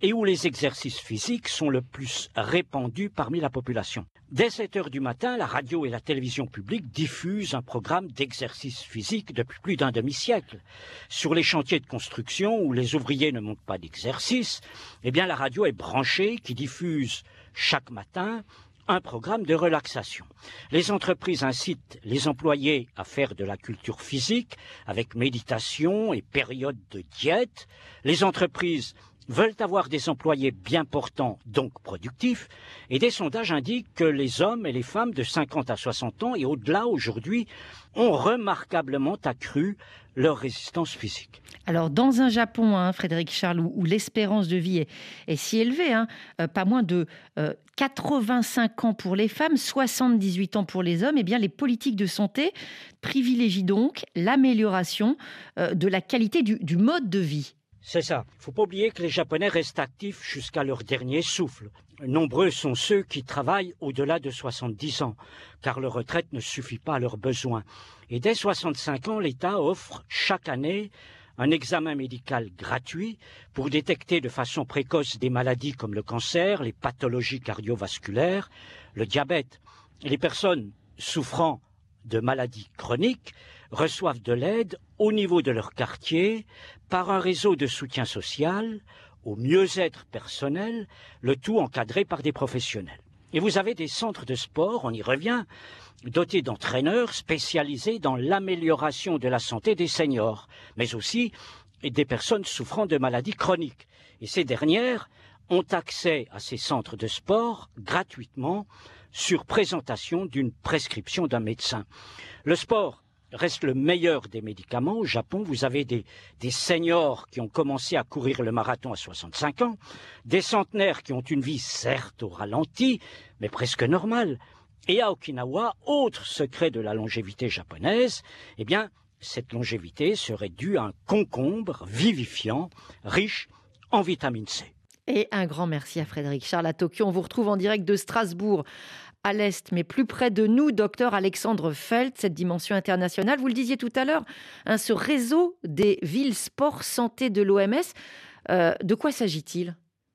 Speaker 8: et où les exercices physiques sont le plus répandus parmi la population. Dès sept heures du matin, la radio et la télévision publique diffusent un programme d'exercice physique depuis plus d'un demi-siècle. Sur les chantiers de construction où les ouvriers ne montent pas d'exercice, eh bien la radio est branchée qui diffuse chaque matin un programme de relaxation. Les entreprises incitent les employés à faire de la culture physique avec méditation et période de diète. Les entreprises veulent avoir des employés bien portants, donc productifs, et des sondages indiquent que les hommes et les femmes de cinquante à soixante ans et au-delà aujourd'hui ont remarquablement accru leur résistance physique.
Speaker 3: Alors, dans un Japon, hein, Frédéric Charles, où, où l'espérance de vie est, est si élevée, hein, euh, pas moins de euh, quatre-vingt-cinq ans pour les femmes, soixante-dix-huit ans pour les hommes, eh bien, les politiques de santé privilégient donc l'amélioration euh, de la qualité du, du mode de vie.
Speaker 8: C'est ça. Il ne faut pas oublier que les Japonais restent actifs jusqu'à leur dernier souffle. Nombreux sont ceux qui travaillent au-delà de soixante-dix ans, car leur retraite ne suffit pas à leurs besoins. Et dès soixante-cinq ans, l'État offre chaque année un examen médical gratuit pour détecter de façon précoce des maladies comme le cancer, les pathologies cardiovasculaires, le diabète. Les personnes souffrant de maladies chroniques reçoivent de l'aide au niveau de leur quartier par un réseau de soutien social, au mieux-être personnel, le tout encadré par des professionnels. Et vous avez des centres de sport, on y revient, dotés d'entraîneurs spécialisés dans l'amélioration de la santé des seniors, mais aussi des personnes souffrant de maladies chroniques. Et ces dernières ont accès à ces centres de sport gratuitement sur présentation d'une prescription d'un médecin. Le sport reste le meilleur des médicaments. Au Japon, vous avez des, des seniors qui ont commencé à courir le marathon à soixante-cinq ans, des centenaires qui ont une vie certes au ralenti, mais presque normale. Et à Okinawa, autre secret de la longévité japonaise, eh bien, cette longévité serait due à un concombre vivifiant, riche en vitamine C.
Speaker 3: Et un grand merci à Frédéric Charles à Tokyo. On vous retrouve en direct de Strasbourg, à l'Est, mais plus près de nous, docteur Alexandre Felt, cette dimension internationale. Vous le disiez tout à l'heure, hein, ce réseau des villes sport santé de l'O M S, euh, de quoi s'agit-il ?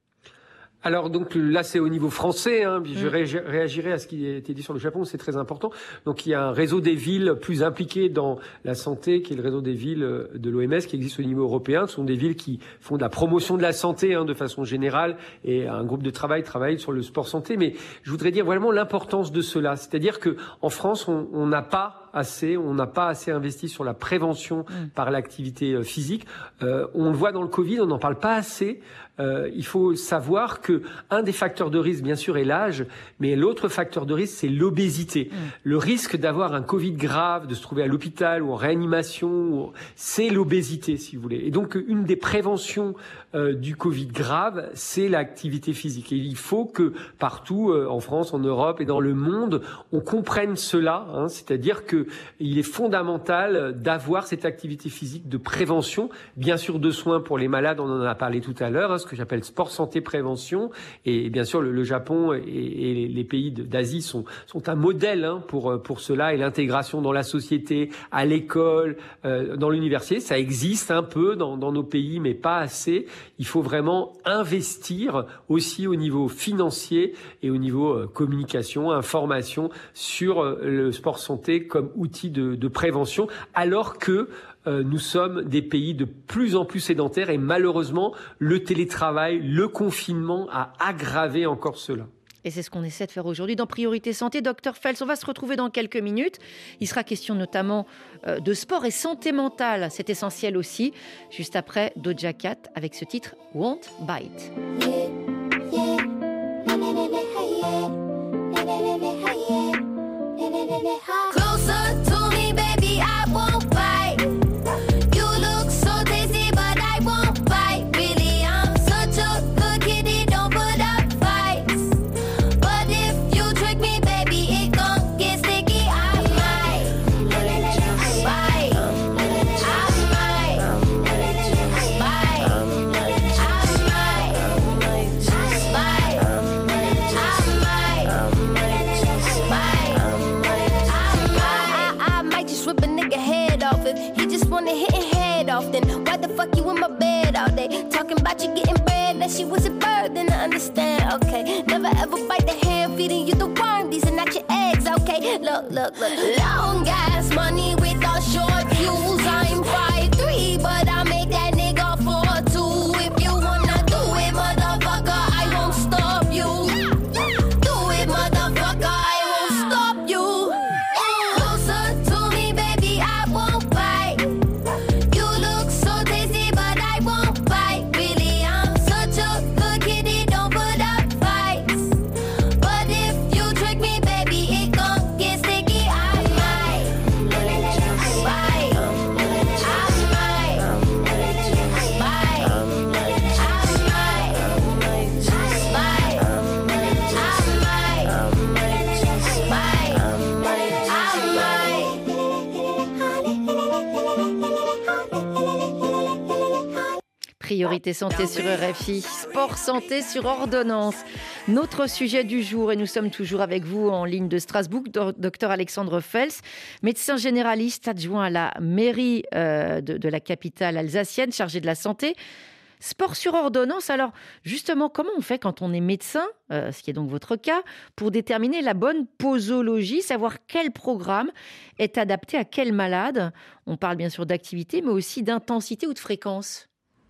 Speaker 4: Alors donc là c'est au niveau français, hein, puis je ré- réagirai à ce qui a été dit sur le Japon, c'est très important. Donc il y a un réseau des villes plus impliqué dans la santé, qui est le réseau des villes de l'O M S, qui existe au niveau européen. Ce sont des villes qui font de la promotion de la santé, hein, de façon générale, et un groupe de travail travaille sur le sport santé. Mais je voudrais dire vraiment l'importance de cela, c'est-à-dire que en France on n'a pas assez, on n'a pas assez investi sur la prévention mmh. par l'activité physique. Euh, on le voit dans le Covid, on n'en parle pas assez. Euh, il faut savoir que un des facteurs de risque, bien sûr, est l'âge, mais l'autre facteur de risque, c'est l'obésité. Mmh. Le risque d'avoir un Covid grave, de se trouver à l'hôpital ou en réanimation, c'est l'obésité, si vous voulez. Et donc, une des préventions euh, du Covid grave, c'est l'activité physique. Et il faut que partout, euh, en France, en Europe et dans le monde, on comprenne cela, hein, c'est-à-dire que il est fondamental d'avoir cette activité physique de prévention, bien sûr de soins pour les malades, on en a parlé tout à l'heure, hein, ce que j'appelle sport santé prévention, et bien sûr le, le Japon et, et les pays d'Asie sont, sont un modèle hein, pour, pour cela, et l'intégration dans la société, à l'école, euh, dans l'université, ça existe un peu dans, dans nos pays, mais pas assez. Il faut vraiment investir aussi au niveau financier et au niveau euh, communication, information sur euh, le sport santé comme outil de, de prévention, alors que euh, nous sommes des pays de plus en plus sédentaires et malheureusement le télétravail, le confinement a aggravé encore cela.
Speaker 3: Et c'est ce qu'on essaie de faire aujourd'hui dans Priorité Santé. Docteur Fels, on va se retrouver dans quelques minutes. Il sera question notamment euh, de sport et santé mentale. C'est essentiel aussi. Juste après, Doja Cat avec ce titre « Won't Bite ».
Speaker 9: Closer to me, baby, I won't bite. You look so tasty, but I won't bite. Really, I'm such a good kitty, don't put up fights. But if you trick me, baby, it gon' get sticky. I might bite. I might bite. I might bite. I might was a burden to understand, okay? Never ever bite the hand feeding you the worm. These are not your eggs, okay? Look, look, look. Long ass money with a short fuse. I'm five three, but I make that nigga four two. If you wanna do it, motherfucker, I won't stop you. Do it, motherfucker, I won't stop you. Closer to me, baby, I won't bite. You look so tasty, but I won't bite. Really, I'm such a good kitty, don't put up fights. But if you trick me, baby, it gon' get sticky. I might bite. I might bite. I might bite.
Speaker 3: Priorité santé sur R F I, sport santé sur ordonnance. Notre sujet du jour, et nous sommes toujours avec vous en ligne de Strasbourg, docteur Alexandre Fels, médecin généraliste adjoint à la mairie euh, de, de la capitale alsacienne, chargé de la santé. Sport sur ordonnance, alors justement, comment on fait quand on est médecin, euh, ce qui est donc votre cas, pour déterminer la bonne posologie, savoir quel programme est adapté à quel malade? On parle bien sûr d'activité, mais aussi d'intensité ou de fréquence.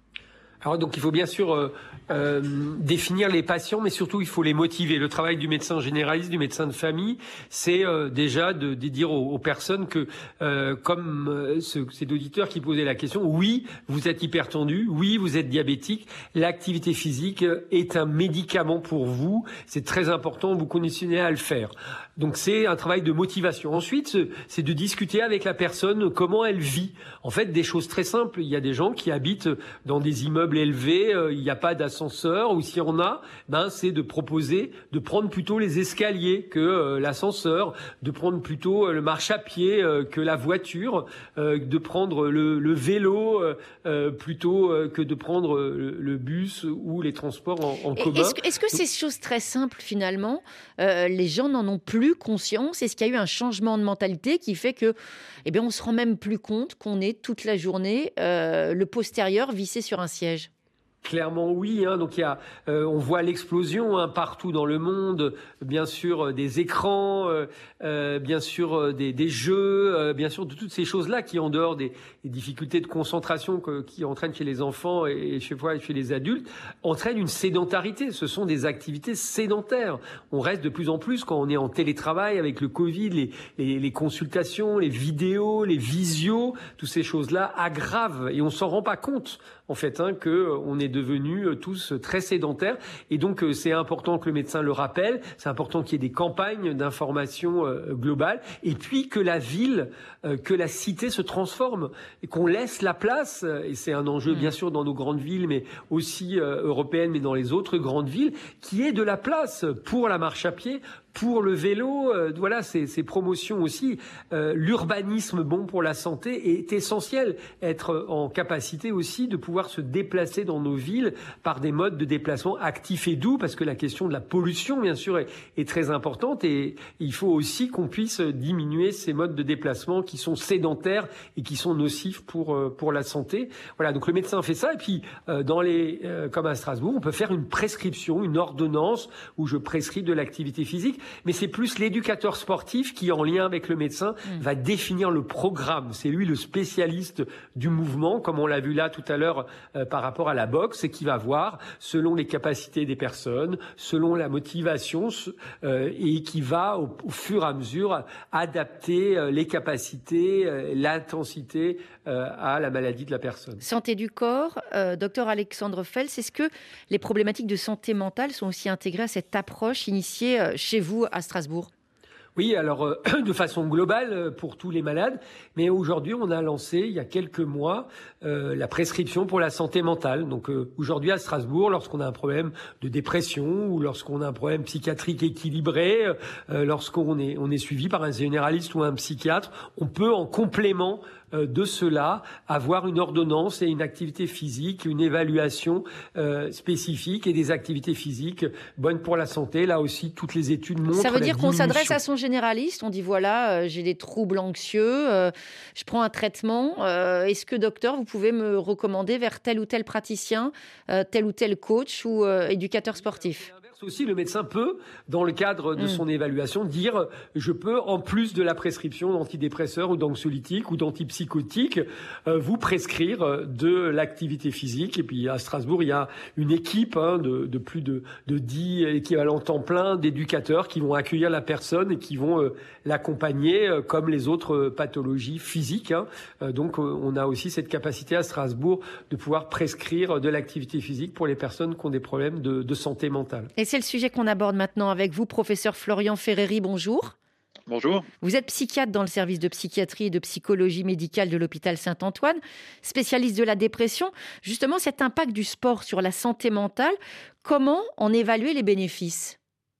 Speaker 4: Alors donc il faut bien sûr euh, euh, définir les patients, mais surtout il faut les motiver. Le travail du médecin généraliste, du médecin de famille, c'est euh, déjà de, de dire aux, aux personnes que, euh, comme euh, ce, cet auditeur qui posait la question, oui, vous êtes hypertendu, oui, vous êtes diabétique, l'activité physique est un médicament pour vous, c'est très important, vous conditionnez à le faire. Donc c'est un travail de motivation. Ensuite, c'est de discuter avec la personne comment elle vit. En fait, des choses très simples. Il y a des gens qui habitent dans des immeubles élevés, euh, il n'y a pas d'ascenseur, ou si on a, ben c'est de proposer de prendre plutôt les escaliers que euh, l'ascenseur, de prendre plutôt euh, le marche à pied euh, que la voiture, euh, de prendre le, le vélo euh, euh, plutôt euh, que de prendre le, le bus ou les transports en, en commun.
Speaker 3: Est-ce que, est-ce que ces choses très simples, finalement, euh, les gens n'en ont plus conscience? Est-ce qu'il y a eu un changement de mentalité qui fait que, eh bien, on se rend même plus compte qu'on est toute la journée euh, le postérieur vissé sur un siège?
Speaker 4: Clairement oui, hein. Donc il y a, euh, on voit l'explosion hein, partout dans le monde, bien sûr euh, des écrans, euh, euh, bien sûr euh, des, des jeux, euh, bien sûr de toutes ces choses-là qui en dehors des, des difficultés de concentration que, qui entraînent chez les enfants et chez, chez les adultes, entraînent une sédentarité. Ce sont des activités sédentaires. On reste de plus en plus quand on est en télétravail avec le Covid, les, les, les consultations, les vidéos, les visios, toutes ces choses-là aggravent et on s'en rend pas compte en fait hein, que on est devenus tous très sédentaires et donc c'est important que le médecin le rappelle, c'est important qu'il y ait des campagnes d'information euh, globale et puis que la ville, euh, que la cité se transforme et qu'on laisse la place, et c'est un enjeu mmh. bien sûr dans nos grandes villes mais aussi euh, européennes mais dans les autres grandes villes, qui est de la place pour la marche à pied, pour le vélo, euh, voilà, ces, ces promotions aussi. Euh, l'urbanisme bon pour la santé est essentiel. Être en capacité aussi de pouvoir se déplacer dans nos villes par des modes de déplacement actifs et doux, parce que la question de la pollution, bien sûr, est, est très importante et il faut aussi qu'on puisse diminuer ces modes de déplacement qui sont sédentaires et qui sont nocifs pour euh, pour la santé. Voilà, donc le médecin fait ça et puis euh, dans les euh, comme à Strasbourg, on peut faire une prescription, une ordonnance où je prescris de l'activité physique. Mais c'est plus l'éducateur sportif qui, en lien avec le médecin, mmh. va définir le programme. C'est lui le spécialiste du mouvement, comme on l'a vu là tout à l'heure euh, par rapport à la boxe, et qui va voir, selon les capacités des personnes, selon la motivation, euh, et qui va, au, au fur et à mesure, adapter euh, les capacités, euh, l'intensité euh, à la maladie de la personne.
Speaker 3: Santé du corps, euh, docteur Alexandre Fels, est-ce que les problématiques de santé mentale sont aussi intégrées à cette approche initiée euh, chez vous à Strasbourg?
Speaker 4: Oui, alors euh, de façon globale pour tous les malades, mais aujourd'hui on a lancé il y a quelques mois euh, la prescription pour la santé mentale. Donc euh, aujourd'hui à Strasbourg, lorsqu'on a un problème de dépression ou lorsqu'on a un problème psychiatrique équilibré, euh, lorsqu'on est on est suivi par un généraliste ou un psychiatre, on peut en complément euh, de cela, avoir une ordonnance et une activité physique, une évaluation euh, spécifique et des activités physiques bonnes pour la santé. Là aussi, toutes les études montrent.
Speaker 3: Ça veut dire
Speaker 4: la
Speaker 3: qu'on s'adresse
Speaker 4: diminution.
Speaker 3: à son généraliste, on dit voilà, euh, j'ai des troubles anxieux, euh, je prends un traitement. Euh, est-ce que docteur, vous pouvez me recommander vers tel ou tel praticien, euh, tel ou tel coach ou euh, éducateur sportif?
Speaker 4: Aussi, le médecin peut, dans le cadre de
Speaker 3: Mm.
Speaker 4: son évaluation, dire je peux, en plus de la prescription d'antidépresseurs ou d'anxiolytiques ou d'antipsychotiques, euh, vous prescrire euh, de l'activité physique. Et puis à Strasbourg, il y a une équipe hein, de, de plus de, de dix équivalents temps plein d'éducateurs qui vont accueillir la personne et qui vont euh, l'accompagner euh, comme les autres euh, pathologies physiques. Hein. Euh, donc euh, on a aussi cette capacité à Strasbourg de pouvoir prescrire de l'activité physique pour les personnes qui ont des problèmes de, de santé mentale.
Speaker 3: Et c'est le sujet qu'on aborde maintenant avec vous, professeur Florian Ferreri. Bonjour.
Speaker 10: Bonjour.
Speaker 3: Vous êtes psychiatre dans le service de psychiatrie et de psychologie médicale de l'hôpital Saint-Antoine, spécialiste de la dépression. Justement, cet impact du sport sur la santé mentale, comment en évaluer les bénéfices ?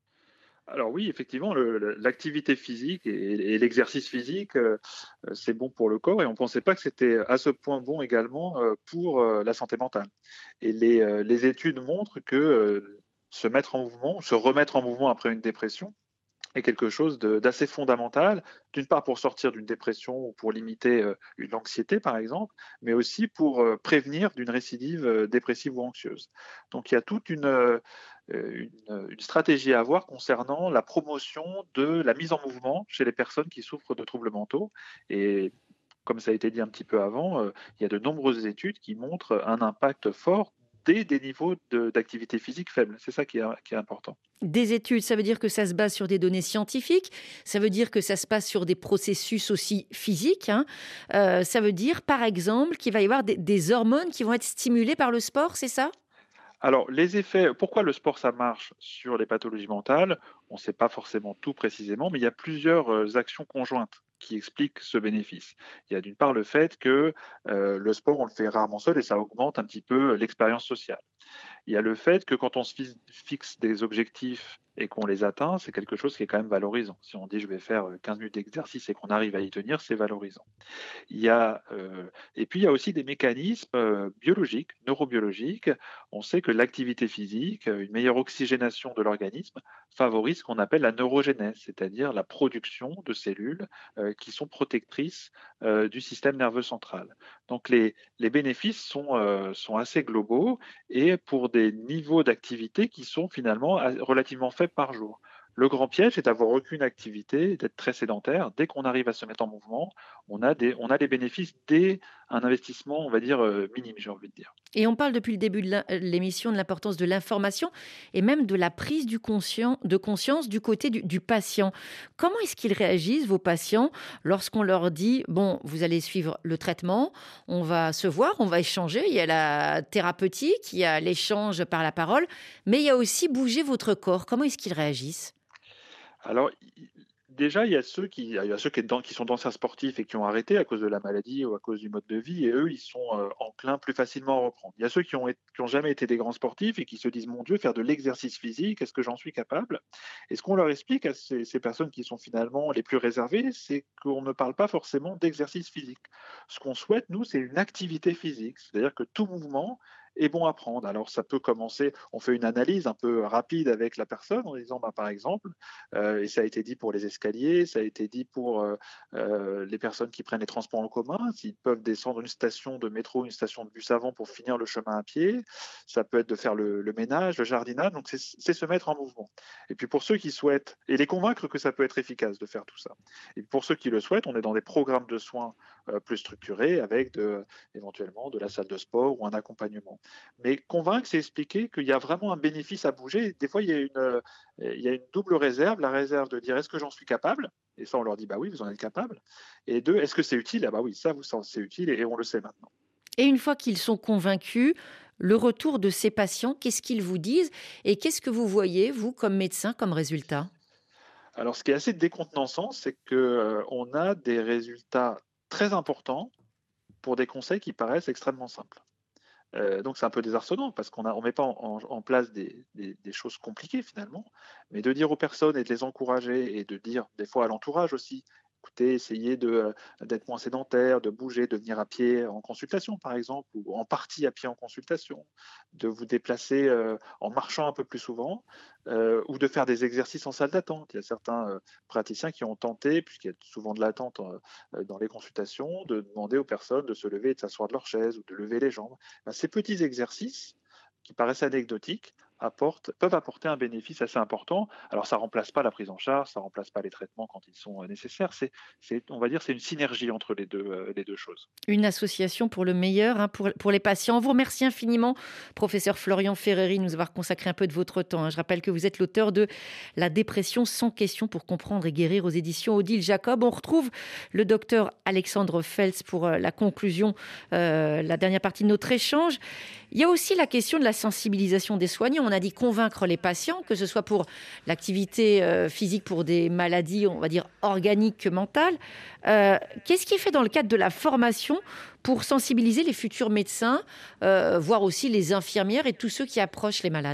Speaker 10: Alors oui, effectivement, le- l'activité physique et, et l'exercice physique, euh, c'est bon pour le corps et on ne pensait pas que c'était à ce point bon également euh, pour euh, la santé mentale. Et les, euh, les études montrent que euh, se mettre en mouvement, se remettre en mouvement après une dépression est quelque chose de- d'assez fondamental, d'une part pour sortir d'une dépression ou pour limiter euh, une anxiété par exemple, mais aussi pour euh, prévenir d'une récidive euh, dépressive ou anxieuse. Donc il y a toute une, euh, une, une stratégie à avoir concernant la promotion de la mise en mouvement chez les personnes qui souffrent de troubles mentaux. Et comme ça a été dit un petit peu avant, euh, il y a de nombreuses études qui montrent un impact fort dès des niveaux de- d'activité physique faibles. C'est ça qui est, qui est important.
Speaker 3: Des études, ça veut dire que ça se base sur des données scientifiques, ça veut dire que ça se passe sur des processus aussi physiques. Hein. Euh, ça veut dire, par exemple, qu'il va y avoir des, des hormones qui vont être stimulées par le sport, c'est ça ?
Speaker 10: Alors, les effets, pourquoi le sport ça marche sur les pathologies mentales, on ne sait pas forcément tout précisément, mais il y a plusieurs euh, actions conjointes qui expliquent ce bénéfice. Il y a d'une part le fait que euh, le sport, on le fait rarement seul et ça augmente un petit peu l'expérience sociale. Il y a le fait que quand on se fi- fixe des objectifs et qu'on les atteint, c'est quelque chose qui est quand même valorisant. Si on dit je vais faire quinze minutes d'exercice et qu'on arrive à y tenir, c'est valorisant. Il y a, euh, et puis il y a aussi des mécanismes euh, biologiques, neurobiologiques. On sait que l'activité physique, une meilleure oxygénation de l'organisme, favorise ce qu'on appelle la neurogénèse, c'est-à-dire la production de cellules euh, qui sont protectrices euh, du système nerveux central. Donc les, les bénéfices sont, euh, sont assez globaux et pour des niveaux d'activité qui sont finalement a- relativement faibles par jour. Le grand piège est d'avoir aucune activité, d'être très sédentaire. Dès qu'on arrive à se mettre en mouvement, on a des, on a des bénéfices dès un investissement, on va dire, euh, minime, j'ai envie de dire.
Speaker 3: Et on parle depuis le début de l'in- l'émission de l'importance de l'information et même de la prise du conscient, de conscience du côté du, du patient. Comment est-ce qu'ils réagissent, vos patients, lorsqu'on leur dit « Bon, vous allez suivre le traitement, on va se voir, on va échanger, il y a la thérapeutique, il y a l'échange par la parole, mais il y a aussi bouger votre corps ». Comment est-ce qu'ils réagissent ?
Speaker 10: Alors, i- déjà, il y a ceux qui, il y a ceux qui, dans- qui sont d'anciens sportifs et qui ont arrêté à cause de la maladie ou à cause du mode de vie, et eux, ils sont euh, enclins plus facilement à reprendre. Il y a ceux qui ont, été- qui ont jamais été des grands sportifs et qui se disent, mon Dieu, faire de l'exercice physique, est-ce que j'en suis capable? Et ce qu'on leur explique à ces, ces personnes qui sont finalement les plus réservées, c'est qu'on ne parle pas forcément d'exercice physique. Ce qu'on souhaite, nous, c'est une activité physique, c'est-à-dire que tout mouvement est bon à prendre. Alors, ça peut commencer, on fait une analyse un peu rapide avec la personne en disant, bah, par exemple, euh, et ça a été dit pour les escaliers, ça a été dit pour euh, euh, les personnes qui prennent les transports en commun, s'ils peuvent descendre une station de métro, une station de bus avant pour finir le chemin à pied, ça peut être de faire le, le ménage, le jardinage, donc c'est c'est se mettre en mouvement. Et puis pour ceux qui souhaitent, et les convaincre que ça peut être efficace de faire tout ça. Et pour ceux qui le souhaitent, on est dans des programmes de soins euh, plus structurés avec de, éventuellement de la salle de sport ou un accompagnement. Mais convaincre, c'est expliquer qu'il y a vraiment un bénéfice à bouger. Des fois, il y a une, euh, il y a une double réserve. La réserve de dire est-ce que j'en suis capable? Et ça, on leur dit bah oui, vous en êtes capable. Et deux, est-ce que c'est utile? Ah bah oui, ça, vous c'est utile et on le sait maintenant.
Speaker 3: Et une fois qu'ils sont convaincus, le retour de ces patients, qu'est-ce qu'ils vous disent et qu'est-ce que vous voyez, vous, comme médecin, comme résultat?
Speaker 10: Alors, ce qui est assez décontenançant, c'est qu'on euh, a des résultats très importants pour des conseils qui paraissent extrêmement simples. Euh, donc c'est un peu désarçonnant parce qu'on ne met pas en, en, en place des, des, des choses compliquées finalement, mais de dire aux personnes et de les encourager et de dire des fois à l'entourage aussi écoutez, essayez de, euh, d'être moins sédentaire, de bouger, de venir à pied en consultation, par exemple, ou en partie à pied en consultation, de vous déplacer euh, en marchant un peu plus souvent, euh, ou de faire des exercices en salle d'attente. Il y a certains euh, praticiens qui ont tenté, puisqu'il y a souvent de l'attente euh, dans les consultations, de demander aux personnes de se lever et de s'asseoir de leur chaise ou de lever les jambes. Ben, ces petits exercices qui paraissent anecdotiques apportent, peuvent apporter un bénéfice assez important. Alors, ça ne remplace pas la prise en charge, ça ne remplace pas les traitements quand ils sont nécessaires. C'est, c'est, on va dire c'est une synergie entre les deux, euh, les deux choses.
Speaker 3: Une association pour le meilleur, hein, pour, pour les patients. On vous remercie infiniment, professeur Florian Ferreri, de nous avoir consacré un peu de votre temps. Hein. Je rappelle que vous êtes l'auteur de La dépression sans question pour comprendre et guérir aux éditions Odile Jacob. On retrouve le docteur Alexandre Feltz pour euh, la conclusion, euh, la dernière partie de notre échange. Il y a aussi la question de la sensibilisation des soignants. On a dit convaincre les patients, que ce soit pour l'activité euh, physique, pour des maladies, on va dire, organiques que mentales. Euh, qu'est-ce qui est fait dans le cadre de la formation pour sensibiliser les futurs médecins, euh, voire aussi les infirmières et tous ceux qui approchent les malades ?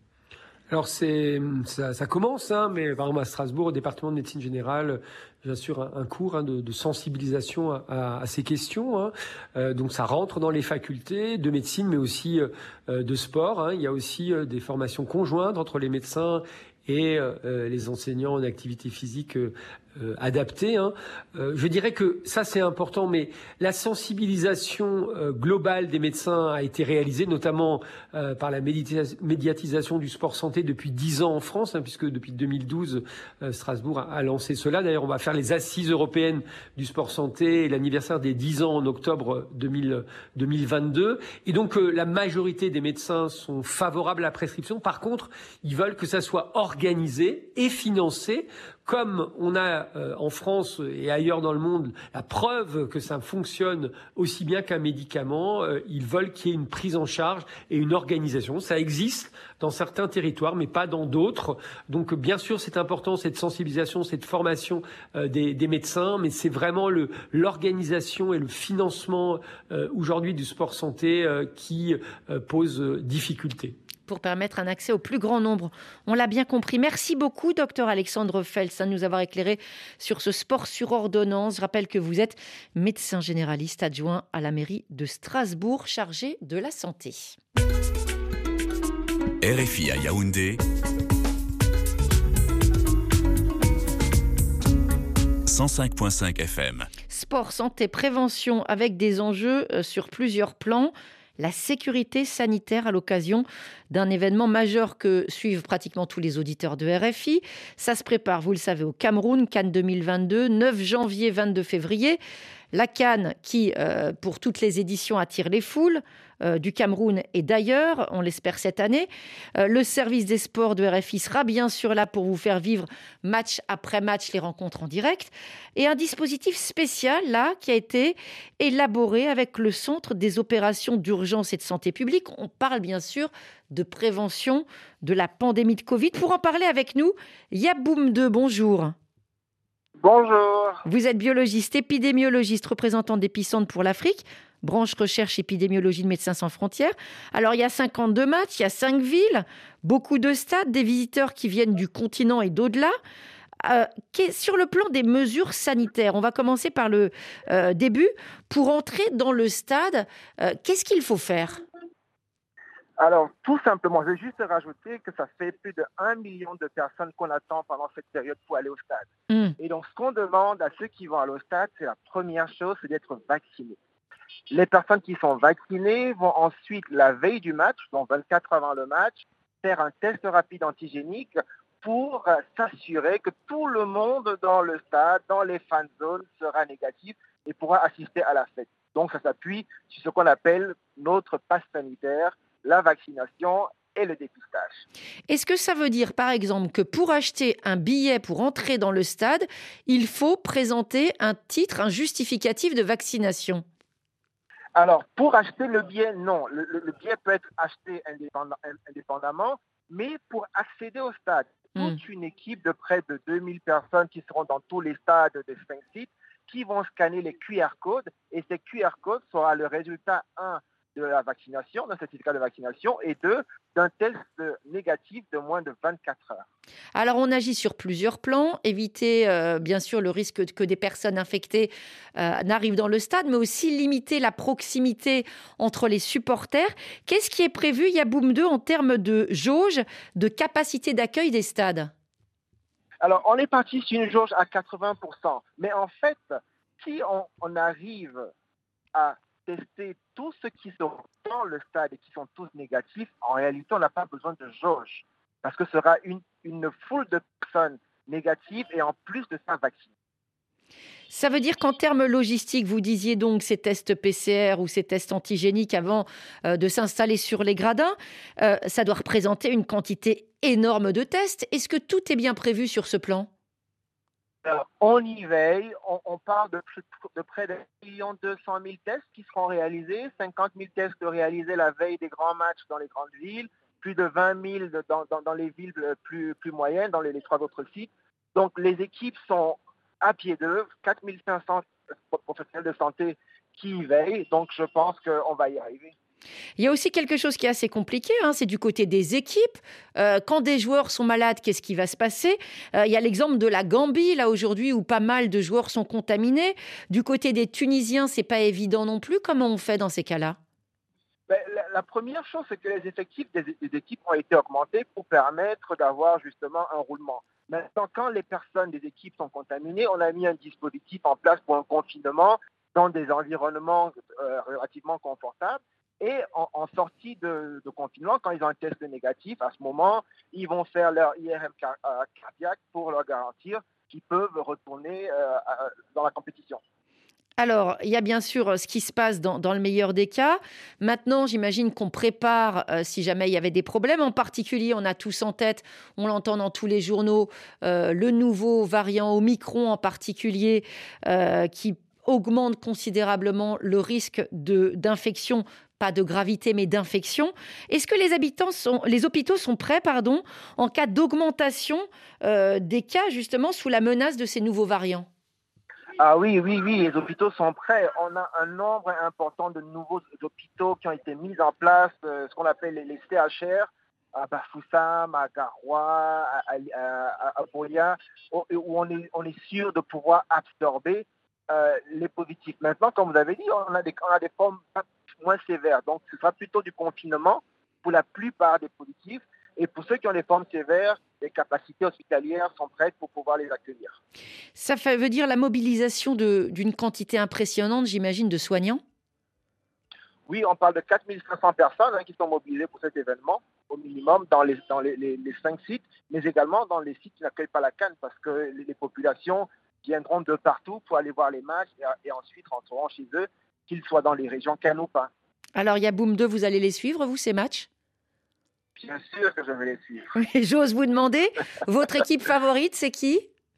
Speaker 4: Alors c'est, ça, ça commence, hein, mais par exemple à Strasbourg, au département de médecine générale, j'assure un, un cours hein, de, de sensibilisation à, à, à ces questions. Hein. Euh, donc ça rentre dans les facultés de médecine, mais aussi euh, de sport. Hein. Il y a aussi euh, des formations conjointes entre les médecins et euh, les enseignants en activité physique euh, euh, adaptée. Hein. Euh, je dirais que ça c'est important, mais la sensibilisation euh, globale des médecins a été réalisée notamment euh, par la médita- médiatisation du sport santé depuis dix ans en France, hein, puisque depuis deux mille douze, euh, Strasbourg a, a lancé cela. D'ailleurs, on va faire les assises européennes du sport santé et l'anniversaire des dix ans en octobre deux mille vingt-deux. Et donc, euh, la majorité des médecins sont favorables à la prescription. Par contre, ils veulent que ça soit organisé et financé, comme on a euh, en France et ailleurs dans le monde la preuve que ça fonctionne aussi bien qu'un médicament. Euh, ils veulent qu'il y ait une prise en charge et une organisation. Ça existe dans certains territoires, mais pas dans d'autres. Donc, bien sûr, c'est important, cette sensibilisation, cette formation euh, des, des médecins, mais c'est vraiment le, l'organisation et le financement euh, aujourd'hui du sport santé euh, qui euh, pose euh, difficulté.
Speaker 3: Pour permettre un accès au plus grand nombre. On l'a bien compris. Merci beaucoup, docteur Alexandre Feltz, de nous avoir éclairé sur ce sport sur ordonnance. Je rappelle que vous êtes médecin généraliste adjoint à la mairie de Strasbourg, chargé de la santé.
Speaker 2: R F I à Yaoundé, cent cinq virgule cinq F M.
Speaker 3: Sport, santé, prévention avec des enjeux sur plusieurs plans. La sécurité sanitaire à l'occasion d'un événement majeur que suivent pratiquement tous les auditeurs de R F I. Ça se prépare, vous le savez, au Cameroun, Cannes deux mille vingt-deux, neuf janvier, vingt-deux février. La Cannes qui, euh, pour toutes les éditions, attire les foules euh, du Cameroun et d'ailleurs, on l'espère cette année. Euh, le service des sports de R F I sera bien sûr là pour vous faire vivre match après match les rencontres en direct. Et un dispositif spécial là qui a été élaboré avec le Centre des opérations d'urgence et de santé publique. On parle bien sûr de prévention de la pandémie de Covid. Pour en parler avec nous, Yaboum deux, bonjour.
Speaker 11: Bonjour.
Speaker 3: Vous êtes biologiste, épidémiologiste, représentant d'Épicentre pour l'Afrique, branche recherche épidémiologie de Médecins sans frontières. Alors, il y a cinquante-deux matchs, il y a cinq villes, beaucoup de stades, des visiteurs qui viennent du continent et d'au-delà. Euh, sur le plan des mesures sanitaires, on va commencer par le euh, début. Pour entrer dans le stade, euh, qu'est-ce qu'il faut faire ?
Speaker 11: Alors, tout simplement, je vais juste rajouter que ça fait plus de un million de personnes qu'on attend pendant cette période pour aller au stade. Mmh. Et donc, ce qu'on demande à ceux qui vont aller au stade, c'est la première chose, c'est d'être vaccinés. Les personnes qui sont vaccinées vont ensuite, la veille du match, donc vingt-quatre heures avant le match, faire un test rapide antigénique pour s'assurer que tout le monde dans le stade, dans les fan zones, sera négatif et pourra assister à la fête. Donc, ça s'appuie sur ce qu'on appelle notre passe sanitaire, la vaccination et le dépistage.
Speaker 3: Est-ce que ça veut dire, par exemple, que pour acheter un billet pour entrer dans le stade, il faut présenter un titre, un justificatif de vaccination ?
Speaker 11: Alors, pour acheter le billet, non. Le, le, le billet peut être acheté indépendant, indépendamment, mais pour accéder au stade, mmh. toute une équipe de près de deux mille personnes qui seront dans tous les stades des cinq sites, qui vont scanner les Q R codes, et ces Q R codes seront le résultat, un, de la vaccination, d'un certificat de vaccination, et deux, d'un test négatif de moins de vingt-quatre heures.
Speaker 3: Alors, on agit sur plusieurs plans. Éviter, euh, bien sûr, le risque que des personnes infectées euh, n'arrivent dans le stade, mais aussi limiter la proximité entre les supporters. Qu'est-ce qui est prévu, Yaboum deux, en termes de jauge, de capacité d'accueil des stades ?
Speaker 11: Alors, on est parti sur une jauge à quatre-vingts pour cent. Mais en fait, si on, on arrive à tester tous ceux qui sont dans le stade et qui sont tous négatifs, en réalité, on n'a pas besoin de jauge. Parce que ce sera une, une foule de personnes négatives et en plus de ça, vaccinées.
Speaker 3: Ça veut dire qu'en termes logistiques, vous disiez donc ces tests P C R ou ces tests antigéniques avant euh, de s'installer sur les gradins, euh, ça doit représenter une quantité énorme de tests. Est-ce que tout est bien prévu sur ce plan ?
Speaker 11: Alors, on y veille, on, on parle de, de près de un million deux cent mille tests qui seront réalisés, cinquante mille tests réalisés la veille des grands matchs dans les grandes villes, plus de vingt mille dans, dans, dans les villes plus, plus moyennes, dans les, les trois autres sites. Donc les équipes sont à pied d'œuvre, quatre mille cinq cents professionnels de santé qui y veillent, donc je pense qu'on va y arriver.
Speaker 3: Il y a aussi quelque chose qui est assez compliqué, hein, c'est du côté des équipes. Euh, quand des joueurs sont malades, qu'est-ce qui va se passer ? euh, Il y a l'exemple de la Gambie, là, aujourd'hui, où pas mal de joueurs sont contaminés. Du côté des Tunisiens, c'est pas évident non plus. Comment on fait dans ces cas-là ?
Speaker 11: Ben, la, la première chose, c'est que les effectifs des, des équipes ont été augmentés pour permettre d'avoir justement un roulement. Maintenant, quand les personnes des équipes sont contaminées, on a mis un dispositif en place pour un confinement dans des environnements euh, relativement confortables. Et en, en sortie de, de confinement, quand ils ont un test négatif, à ce moment, ils vont faire leur I R M car, euh, cardiaque pour leur garantir qu'ils peuvent retourner euh, à, dans la compétition.
Speaker 3: Alors, il y a bien sûr ce qui se passe dans, dans le meilleur des cas. Maintenant, j'imagine qu'on prépare euh, si jamais il y avait des problèmes. En particulier, on a tous en tête, on l'entend dans tous les journaux, euh, le nouveau variant Omicron en particulier euh, qui augmente considérablement le risque de, d'infection, pas de gravité, mais d'infection. Est-ce que les, habitants sont, les hôpitaux sont prêts pardon, en cas d'augmentation euh, des cas, justement, sous la menace de ces nouveaux variants ?
Speaker 11: Ah oui, oui, oui, les hôpitaux sont prêts. On a un nombre important de nouveaux hôpitaux qui ont été mis en place, euh, ce qu'on appelle les, les C H R, à Bafoussam, à Garoua, à, à, à, à Boya, où, où on est, on est sûr de pouvoir absorber euh, les positifs. Maintenant, comme vous avez dit, on a des, on a des formes moins sévères. Donc, ce sera plutôt du confinement pour la plupart des positifs. Et pour ceux qui ont des formes sévères, les capacités hospitalières sont prêtes pour pouvoir les accueillir.
Speaker 3: Ça fait, veut dire la mobilisation de, d'une quantité impressionnante, j'imagine, de soignants ?
Speaker 11: Oui, on parle de quatre mille cinq cents personnes hein, qui sont mobilisées pour cet événement, au minimum dans les, dans les, les, les cinq sites, mais également dans les sites qui n'accueillent pas la CAN, parce que les, les populations viendront de partout pour aller voir les matchs et, et ensuite rentreront chez eux, qu'ils soient dans les régions CAN ou pas. Alors,
Speaker 3: Yaboum deux, vous allez les suivre, vous, ces matchs ?
Speaker 11: Bien sûr que je vais les suivre.
Speaker 3: J'ose vous demander, votre équipe favorite, c'est qui ?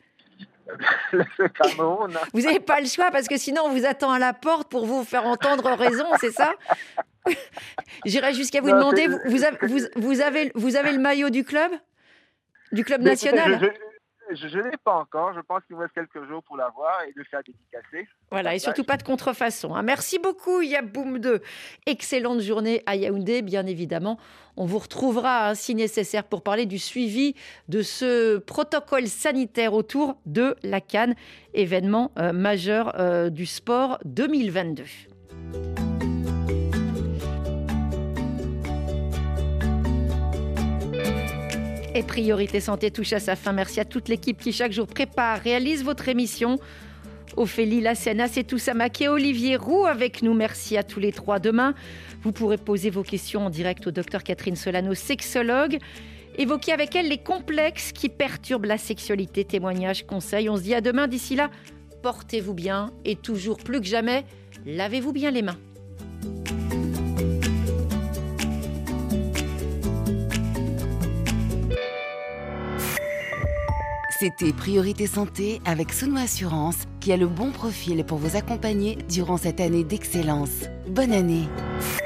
Speaker 11: Le Cameroun.
Speaker 3: Vous n'avez pas le choix parce que sinon on vous attend à la porte pour vous faire entendre raison, c'est ça ? J'irais jusqu'à vous non, demander, vous, vous, avez, vous, vous, avez, vous avez le maillot du club ? Du club national ?
Speaker 11: je, je, je ne l'ai pas encore, je pense qu'il me reste quelques jours pour l'avoir et de faire dédicacer.
Speaker 3: Voilà, et surtout pas de contrefaçon. Hein. Merci beaucoup Yaboum deux. Excellente journée à Yaoundé, bien évidemment. On vous retrouvera hein, si nécessaire pour parler du suivi de ce protocole sanitaire autour de la CAN, événement euh, majeur euh, du sport deux mille vingt-deux. Et Priorité Santé touche à sa fin. Merci à toute l'équipe qui chaque jour prépare, réalise votre émission. Ophélie Lassena, c'est tout Samak et Olivier Roux avec nous. Merci à tous les trois. Demain, vous pourrez poser vos questions en direct au docteur Catherine Solano, sexologue. Évoquer avec elle les complexes qui perturbent la sexualité. Témoignages, conseils. On se dit à demain. D'ici là, portez-vous bien et toujours plus que jamais, lavez-vous bien les mains.
Speaker 1: C'était Priorité Santé avec Souno Assurance qui a le bon profil pour vous accompagner durant cette année d'excellence. Bonne année!